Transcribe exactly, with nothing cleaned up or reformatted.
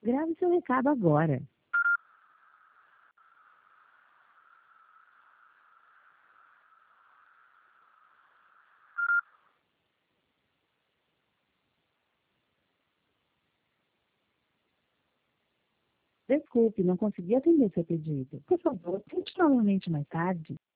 Grave seu recado agora. Desculpe, não consegui atender seu pedido. Por favor, tente novamente mais tarde.